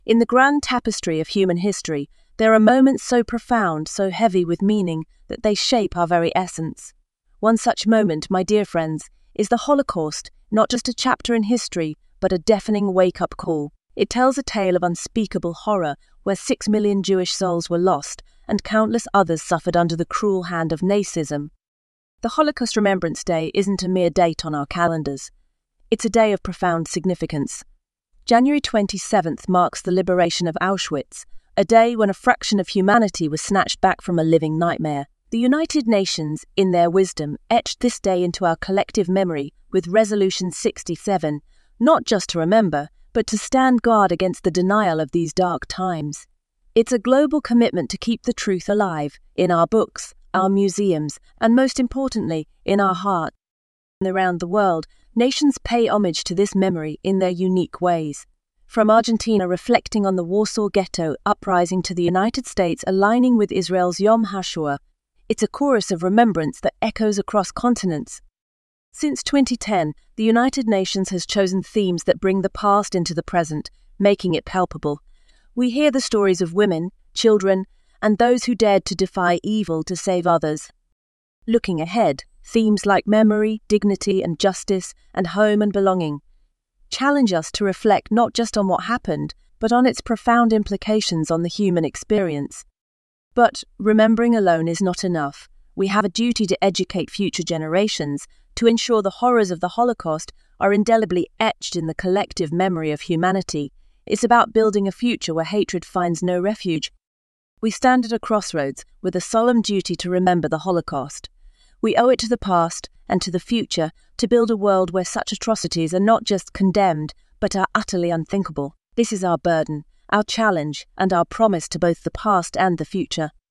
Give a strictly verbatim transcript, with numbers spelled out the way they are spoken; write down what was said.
In the grand tapestry of human history, there are moments so profound, so heavy with meaning, that they shape our very essence. One such moment, my dear friends, is the Holocaust, not just a chapter in history, but a deafening wake-up call. It tells a tale of unspeakable horror, where six million Jewish souls were lost, and countless others suffered under the cruel hand of Nazism. The Holocaust Remembrance Day isn't a mere date on our calendars. It's a day of profound significance. January twenty-seventh marks the liberation of Auschwitz, a day when a fraction of humanity was snatched back from a living nightmare. The United Nations, in their wisdom, etched this day into our collective memory with Resolution sixty-seven, not just to remember, but to stand guard against the denial of these dark times. It's a global commitment to keep the truth alive, in our books, our museums, and most importantly, in our hearts. Around the world, nations pay homage to this memory in their unique ways. From Argentina reflecting on the Warsaw Ghetto uprising to the United States aligning with Israel's Yom HaShoah, it's a chorus of remembrance that echoes across continents. Since twenty ten, the United Nations has chosen themes that bring the past into the present, making it palpable. We hear the stories of women, children, and those who dared to defy evil to save others. Looking ahead, themes like memory, dignity and justice, and home and belonging challenge us to reflect not just on what happened, but on its profound implications on the human experience. But remembering alone is not enough. We have a duty to educate future generations, to ensure the horrors of the Holocaust are indelibly etched in the collective memory of humanity. It's about building a future where hatred finds no refuge. We stand at a crossroads with a solemn duty to remember the Holocaust. We owe it to the past and to the future to build a world where such atrocities are not just condemned, but are utterly unthinkable. This is our burden, our challenge, and our promise to both the past and the future.